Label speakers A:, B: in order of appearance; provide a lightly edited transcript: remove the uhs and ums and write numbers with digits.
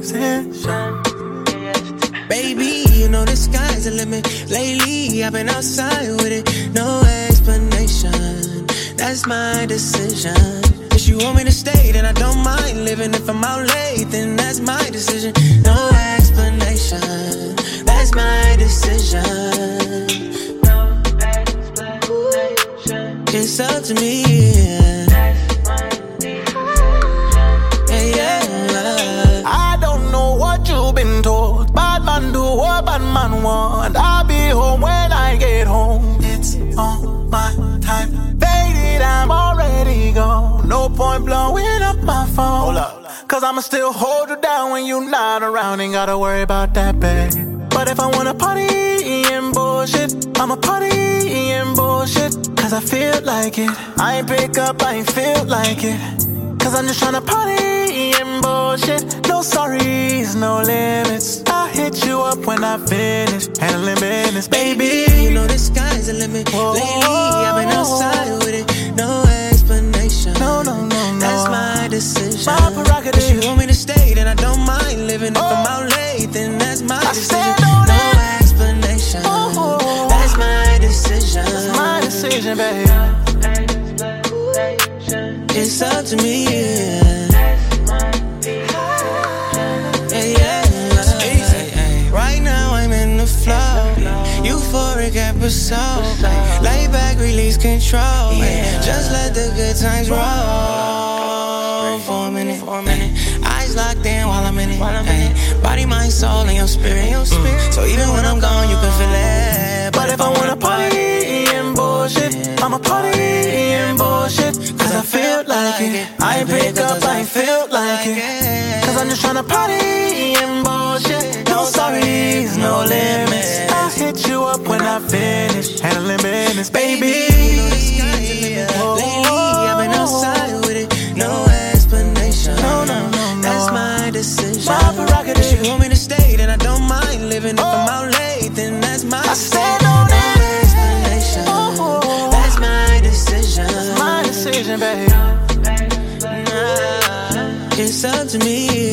A: position.
B: Baby, you know the sky's the limit. Lately, I've been outside with it. No explanation. That's my decision. If you want me to stay, then I don't mind living. If I'm out late, then that's my decision. No explanation. That's my decision. No explanation. It's up to me.
A: I don't know what you've been told. Bad man do what bad man want. I'll be home when I get home. It's on my time. Faded, I'm already gone. No point blowing up my phone. Hold up. Cause I'ma still hold you down when you're not around. Ain't gotta worry about that, babe. But if I wanna party and bullshit, I'ma party and bullshit. Cause I feel like it. I ain't pick up, I ain't feel like it. Cause I'm just tryna party and bullshit. No sorries, no limits. I'll hit you up when I finish handling business.
B: Baby, you know the sky's the limit. Lately, I've been outside with it. No explanation.
A: No.
B: That's my decision.
A: My prerogative.
B: If you want me to stay, then I don't mind living. If I'm out late, then that's my decision. No explanation. That's my decision.
A: That's my decision, baby.
B: It's up to me. Right now I'm in the flow. Euphoric episode. Lay back, release control. Just let the good times roll. For a minute. Eyes locked in while I'm in it. Body, mind, soul, and your spirit. So even when I'm gone, you can feel it.
A: But if I wanna party and bullshit, I'ma party and bullshit. Cause I feel like it. I ain't pick up, I ain't feel like it. Cause I'm just tryna party and bullshit. No sorries, no limits. I'll hit you up when I finish handling business, baby.
B: Lately, I've been outside with it. No explanation.
A: No.
B: That's my decision.
A: My prerogative.
B: If you want me to stay, then I don't mind living. If I'm out late, then that's my decision.
A: No
B: explanation. That's my decision.
A: That's my decision, baby.
B: It's up to me.